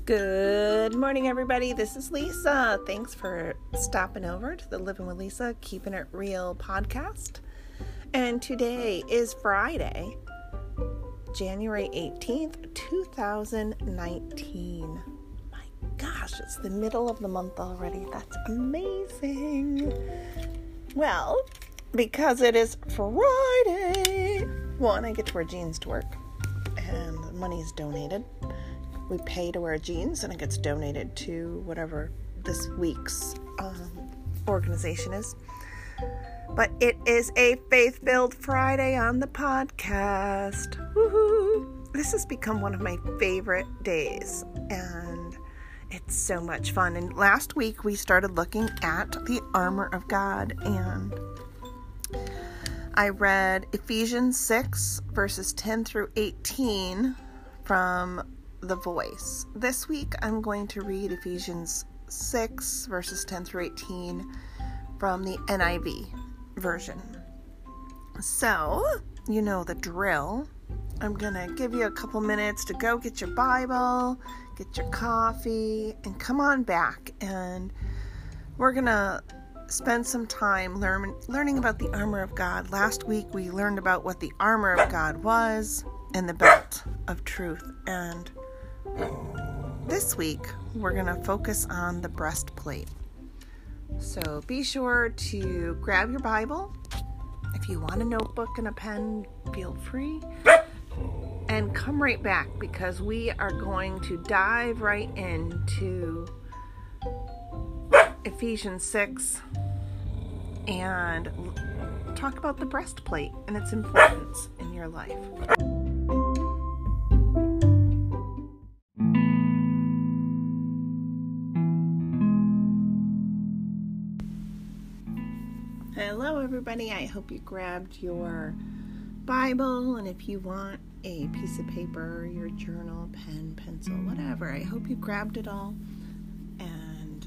Good morning, everybody. This is Lisa. Thanks for stopping over to the Living with Lisa, Keeping It Real podcast. And today is Friday, January 18th, 2019. My gosh, it's the middle of the month already. That's amazing. Well, because it is Friday, one, I get to wear jeans to work, and the money's donated. We pay to wear jeans, and it gets donated to whatever this week's organization is. But it is a Faith-Filled Friday on the podcast. Woohoo! This has become one of my favorite days, and it's so much fun. And last week, we started looking at the armor of God, and I read Ephesians 6, verses 10 through 18 from The Voice. This week, I'm going to read Ephesians 6, verses 10 through 18 from the NIV version. So, you know the drill. I'm going to give you a couple minutes to go get your Bible, get your coffee, and come on back. And we're going to spend some time learning about the armor of God. Last week, we learned about what the armor of God was and the belt of truth. And this week, we're going to focus on the breastplate. So be sure to grab your Bible. If you want a notebook and a pen, feel free. And come right back, because we are going to dive right into Ephesians 6 and talk about the breastplate and its importance in your life. Hello, everybody. I hope you grabbed your Bible, and if you want a piece of paper, your journal, pen, pencil, whatever, I hope you grabbed it all. And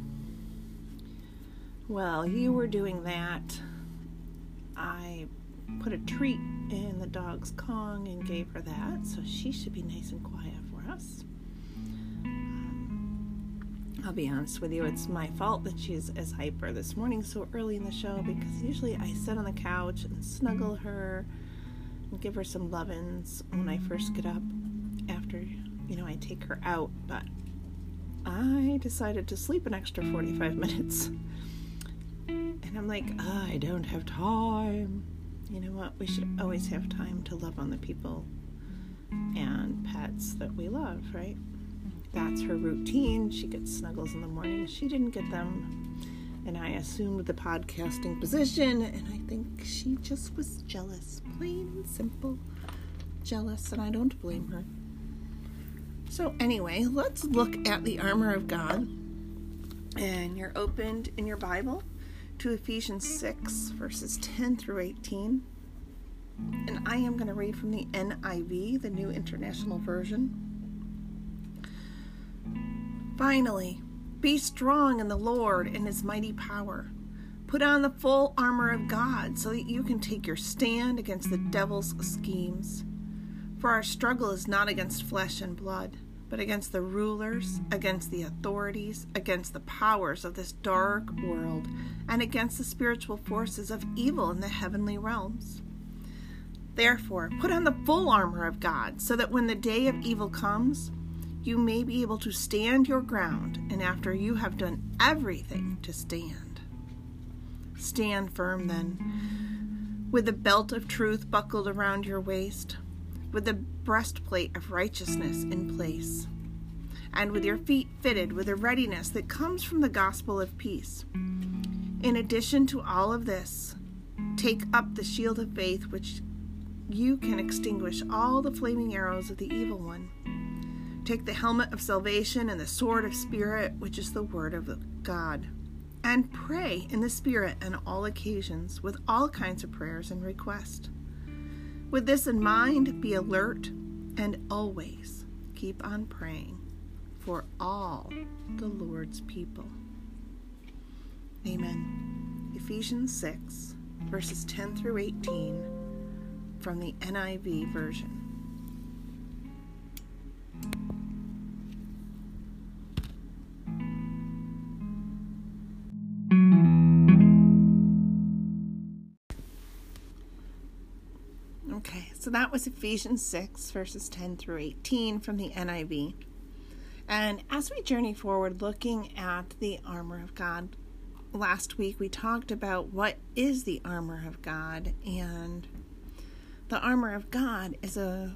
while you were doing that, I put a treat in the dog's Kong and gave her that, so she should be nice and quiet for us. I'll be honest with you, it's my fault that she's as hyper this morning so early in the show, because usually I sit on the couch and snuggle her and give her some lovin's when I first get up after, I take her out. But I decided to sleep an extra 45 minutes. And I'm like, I don't have time. You know what? We should always have time to love on the people and pets that we love, right? That's her routine. She gets snuggles in the morning. She didn't get them, and I assumed the podcasting position, and I think she just was jealous. Plain and simple jealous, and I don't blame her. So anyway, let's look at the armor of God. And you're opened in your Bible to Ephesians 6, verses 10 through 18. And I am going to read from the NIV, the New International Version. Finally, be strong in the Lord and His mighty power. Put on the full armor of God so that you can take your stand against the devil's schemes. For our struggle is not against flesh and blood, but against the rulers, against the authorities, against the powers of this dark world, and against the spiritual forces of evil in the heavenly realms. Therefore, put on the full armor of God so that when the day of evil comes, you may be able to stand your ground, and after you have done everything to stand. Stand firm then, with the belt of truth buckled around your waist, with the breastplate of righteousness in place, and with your feet fitted with the readiness that comes from the gospel of peace. In addition to all of this, take up the shield of faith, which you can extinguish all the flaming arrows of the evil one. Take the helmet of salvation and the sword of Spirit, which is the word of God. And pray in the Spirit on all occasions with all kinds of prayers and requests. With this in mind, be alert and always keep on praying for all the Lord's people. Amen. Ephesians 6, verses 10 through 18 from the NIV version. Okay, so that was Ephesians 6, verses 10 through 18 from the NIV. And as we journey forward looking at the armor of God, last week we talked about what is the armor of God, and the armor of God is a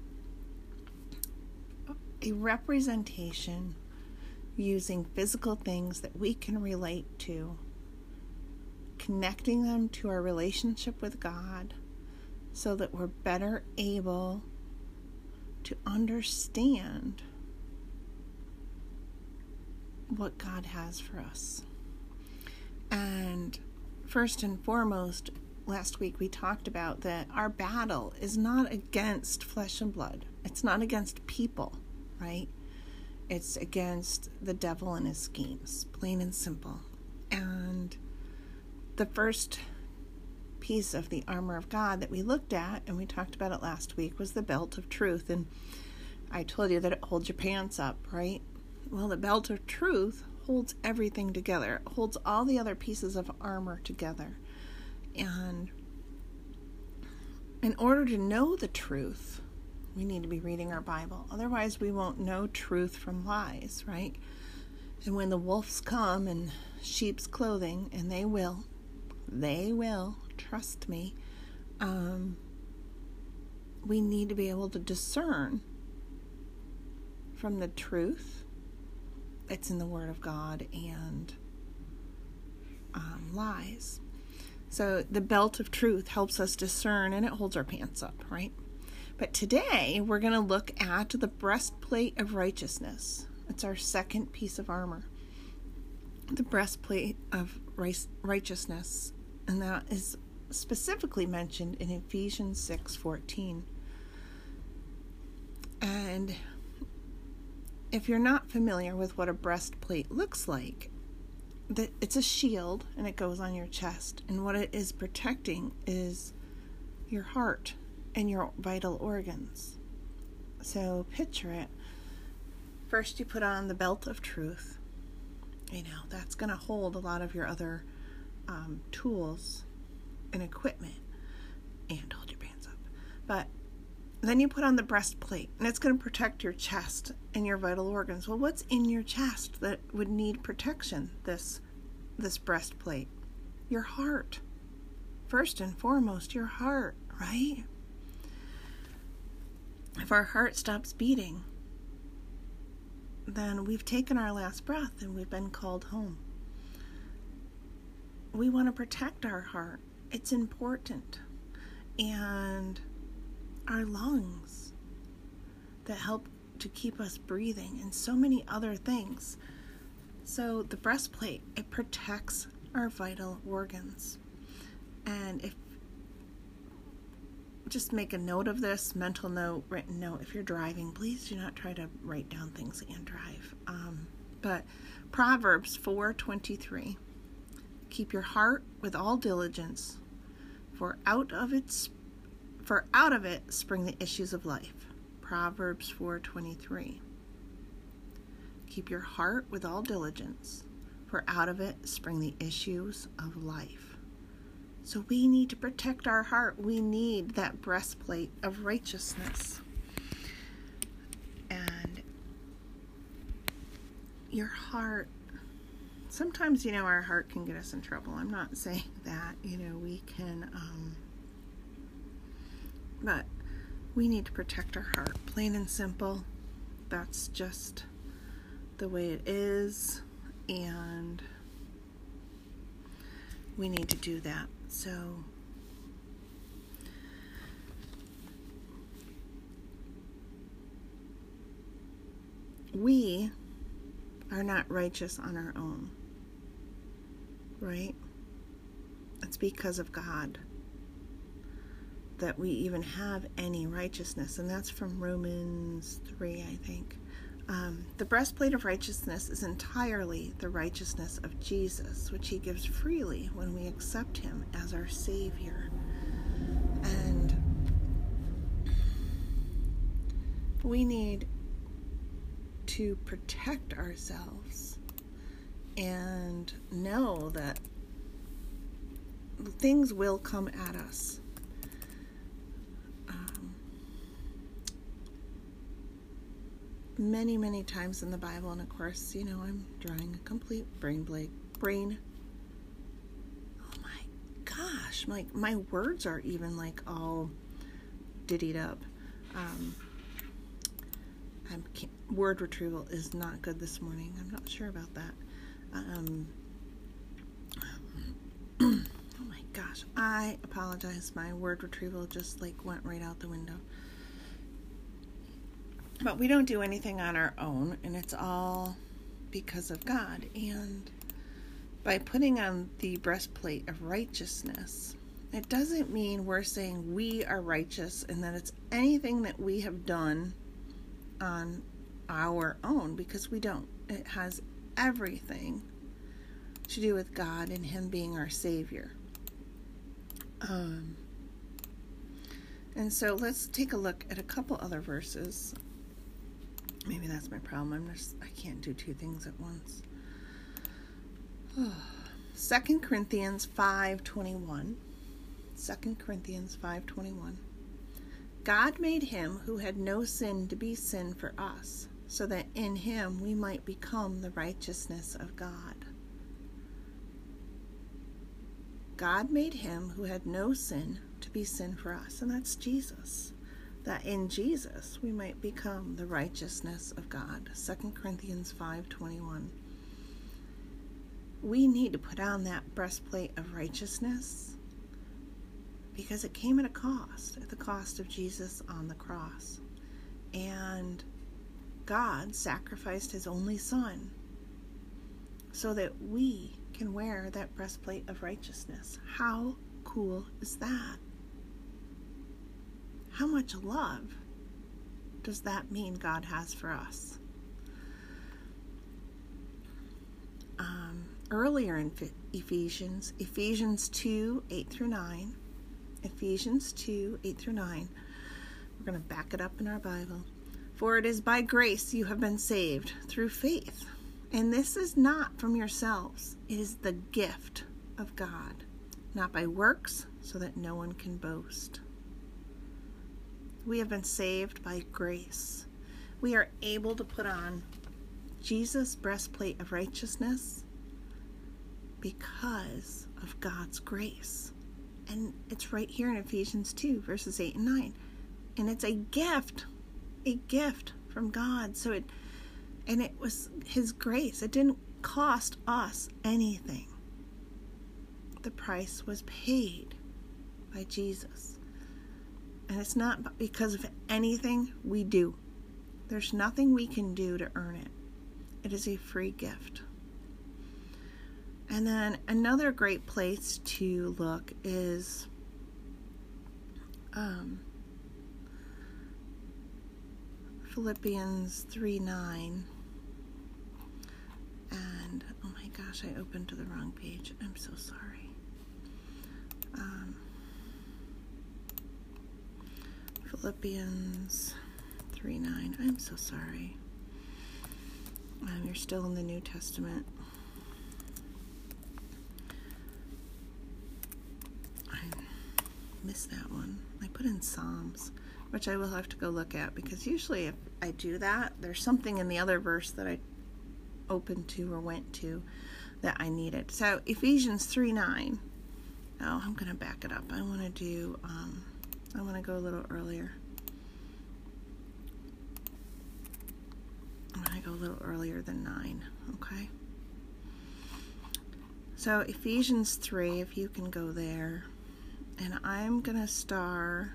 representation using physical things that we can relate to, connecting them to our relationship with God so that we're better able to understand what God has for us. And first and foremost, last week we talked about that our battle is not against flesh and blood. It's not against people, right? It's against the devil and his schemes, plain and simple. And the first piece of the armor of God that we looked at, and we talked about it last week, was the belt of truth. And I told you that it holds your pants up, right? Well, the belt of truth holds everything together. It holds all the other pieces of armor together. And in order to know the truth, we need to be reading our Bible. Otherwise, we won't know truth from lies, right? And when the wolves come in sheep's clothing, and they will, trust me, we need to be able to discern from the truth that's in the Word of God and lies. So the belt of truth helps us discern, and it holds our pants up, right? But today we're going to look at the breastplate of righteousness. It's our second piece of armor. The breastplate of righteousness, and that is specifically mentioned in Ephesians 6:14. And if you're not familiar with what a breastplate looks like, it's a shield, and it goes on your chest. And what it is protecting is your heart and your vital organs. So picture it. First you put on the belt of truth. That's going to hold a lot of your other tools and equipment, and hold your pants up. But then you put on the breastplate, and it's going to protect your chest and your vital organs. Well, what's in your chest that would need protection, this breastplate? Your heart. First and foremost, your heart, right? If our heart stops beating, then we've taken our last breath and we've been called home. We want to protect our heart. It's important. And our lungs that help to keep us breathing, and so many other things. So the breastplate, it protects our vital organs. And just make a note of this, mental note, written note. If you're driving, please do not try to write down things and drive. But Proverbs 4:23, keep your heart with all diligence, for out of it spring the issues of life. Proverbs 4:23. Keep your heart with all diligence, for out of it spring the issues of life. So we need to protect our heart. We need that breastplate of righteousness. And your heart, sometimes, our heart can get us in trouble. I'm not saying that, we can, but we need to protect our heart, plain and simple. That's just the way it is, and we need to do that. So we are not righteous on our own, right? It's because of God that we even have any righteousness, and that's from Romans 3, I think. The breastplate of righteousness is entirely the righteousness of Jesus, which he gives freely when we accept him as our Savior. And we need to protect ourselves and know that things will come at us. many, many times in the Bible, and of course, I'm drawing a complete brain. Oh my gosh, my words are even all diddied up. Word retrieval is not good this morning. I'm not sure about that. Oh my gosh, I apologize. My word retrieval just went right out the window. But we don't do anything on our own, and it's all because of God. And by putting on the breastplate of righteousness, it doesn't mean we're saying we are righteous and that it's anything that we have done on our own, because we don't. It has everything to do with God and Him being our Savior. And so let's take a look at a couple other verses. Maybe that's my problem. I can't do two things at once. 2 Corinthians 5:21. 2 Corinthians 5:21. God made Him who had no sin to be sin for us, so that in Him we might become the righteousness of God. God made Him who had no sin to be sin for us, and that's Jesus. That in Jesus we might become the righteousness of God. 2 Corinthians 5:21. We need to put on that breastplate of righteousness because it came at a cost, at the cost of Jesus on the cross. And God sacrificed His only Son so that we can wear that breastplate of righteousness. How cool is that? How much love does that mean God has for us? Earlier in Ephesians 2:8-9, Ephesians 2:8-9, we're going to back it up in our Bible. For it is by grace you have been saved through faith, and this is not from yourselves. It is the gift of God, not by works, so that no one can boast. We have been saved by grace. We are able to put on Jesus' breastplate of righteousness because of God's grace. And it's right here in Ephesians 2, verses 8 and 9. And it's a gift from God. And it was His grace. It didn't cost us anything. The price was paid by Jesus. And it's not because of anything we do. There's nothing we can do to earn it. It is a free gift. And then another great place to look is Philippians 3:9. And oh my gosh, I opened to the wrong page. I'm so sorry. Philippians 3:9. I'm so sorry. You're still in the New Testament. I missed that one. I put in Psalms, which I will have to go look at, because usually if I do that, there's something in the other verse that I opened to or went to that I needed. So Ephesians 3:9. Oh, I'm going to back it up. I want to go a little earlier. I'm going to go a little earlier than 9, okay? So Ephesians 3, if you can go there. And I'm going to start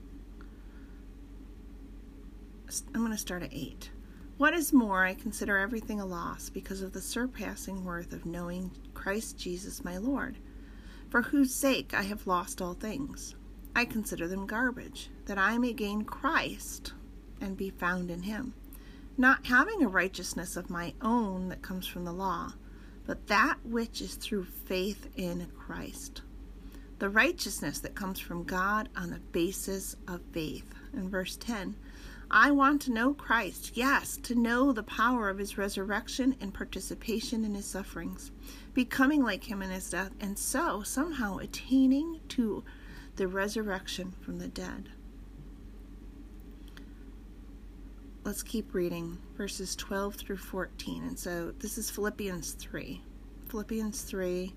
at 8. What is more, I consider everything a loss because of the surpassing worth of knowing Christ Jesus my Lord, for whose sake I have lost all things. I consider them garbage, that I may gain Christ and be found in Him, not having a righteousness of my own that comes from the law, but that which is through faith in Christ, the righteousness that comes from God on the basis of faith. In verse 10, I want to know Christ, yes, to know the power of His resurrection and participation in His sufferings, becoming like Him in His death, and so somehow attaining to the resurrection from the dead. let's keep reading verses 12 through 14. And so this is Philippians 3. Philippians 3,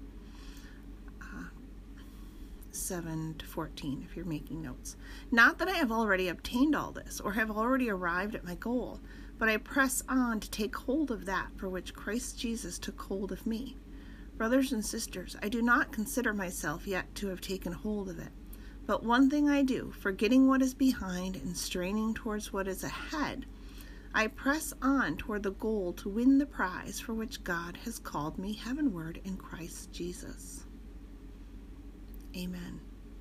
7 to 14, if you're making notes. Not that I have already obtained all this, or have already arrived at my goal, but I press on to take hold of that for which Christ Jesus took hold of me. Brothers and sisters, I do not consider myself yet to have taken hold of it. But one thing I do, forgetting what is behind and straining towards what is ahead, I press on toward the goal to win the prize for which God has called me heavenward in Christ Jesus. Amen.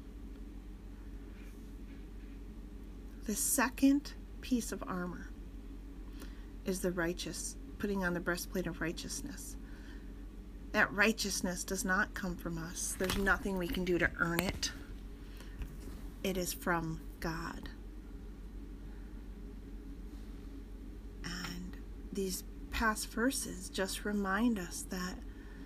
The second piece of armor is putting on the breastplate of righteousness. That righteousness does not come from us. There's nothing we can do to earn it. It is from God. And these past verses just remind us that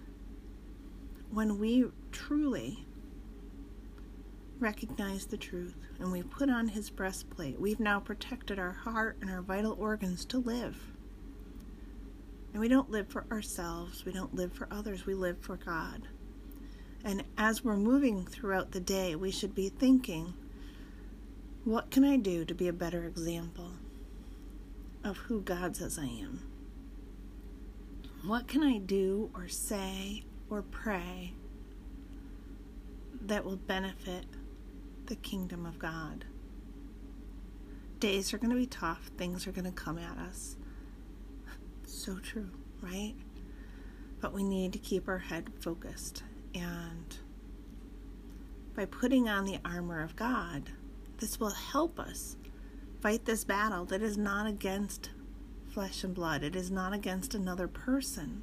when we truly recognize the truth and we put on his breastplate, we've now protected our heart and our vital organs to live. And we don't live for ourselves, we don't live for others, we live for God. And as we're moving throughout the day, we should be thinking, what can I do to be a better example of who God says I am? What can I do or say or pray that will benefit the kingdom of God? Days are going to be tough. Things are going to come at us. So true, right? But we need to keep our head focused. And by putting on the armor of God, this will help us fight this battle that is not against flesh and blood. It is not against another person.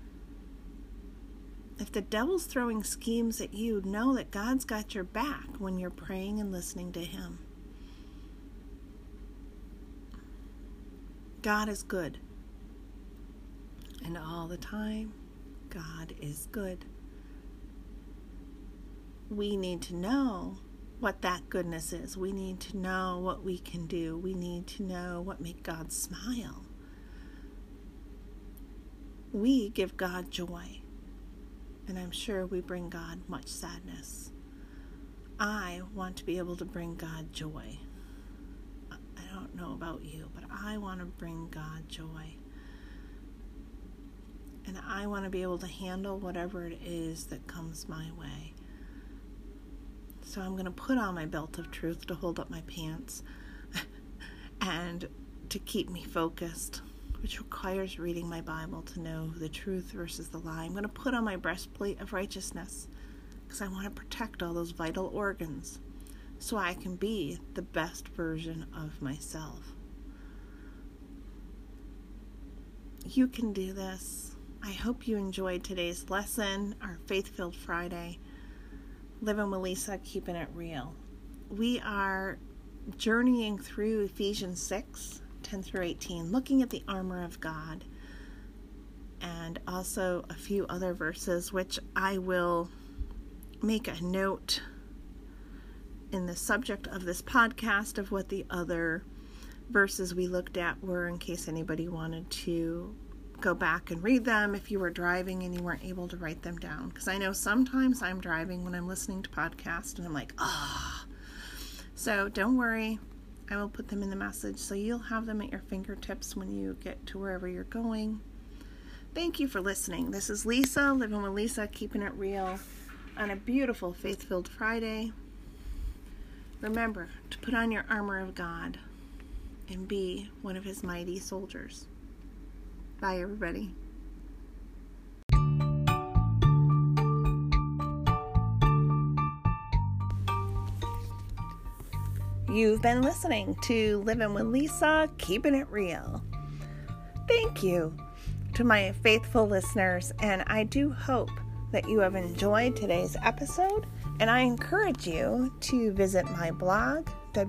If the devil's throwing schemes at you, know that God's got your back when you're praying and listening to him. God is good. And all the time, God is good. We need to know what that goodness is. We need to know what we can do. We need to know what makes God smile. We give God joy. And I'm sure we bring God much sadness. I want to be able to bring God joy. I don't know about you, but I want to bring God joy. And I want to be able to handle whatever it is that comes my way. So I'm going to put on my belt of truth to hold up my pants and to keep me focused, which requires reading my Bible to know the truth versus the lie. I'm going to put on my breastplate of righteousness because I want to protect all those vital organs so I can be the best version of myself. You can do this. I hope you enjoyed today's lesson, our Faith-Filled Friday. Living with Lisa, keeping it real. We are journeying through Ephesians 6, 10 through 18, looking at the armor of God, and also a few other verses, which I will make a note in the subject of this podcast of what the other verses we looked at were, in case anybody wanted to go back and read them if you were driving and you weren't able to write them down. Because I know sometimes I'm driving when I'm listening to podcasts and I'm like, So don't worry. I will put them in the message so you'll have them at your fingertips when you get to wherever you're going. Thank you for listening. This is Lisa, Living with Lisa, keeping it real on a beautiful Faith-Filled Friday. Remember to put on your armor of God and be one of his mighty soldiers. Bye, everybody. You've been listening to Living with Lisa, Keeping It Real. Thank you to my faithful listeners, and I do hope that you have enjoyed today's episode, and I encourage you to visit my blog,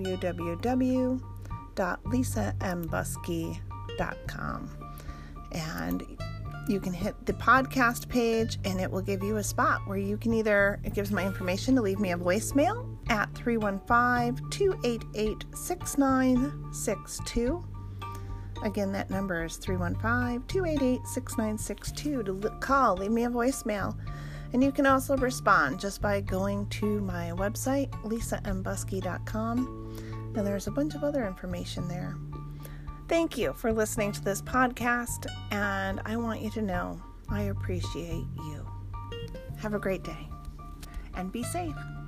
www.lisambusky.com. And you can hit the podcast page and it will give you a spot where you can it gives my information to leave me a voicemail at 315-288-6962. Again, that number is 315-288-6962 to call, leave me a voicemail. And you can also respond just by going to my website, lisambusky.com, and there's a bunch of other information there. Thank you for listening to this podcast, and I want you to know I appreciate you. Have a great day, and be safe.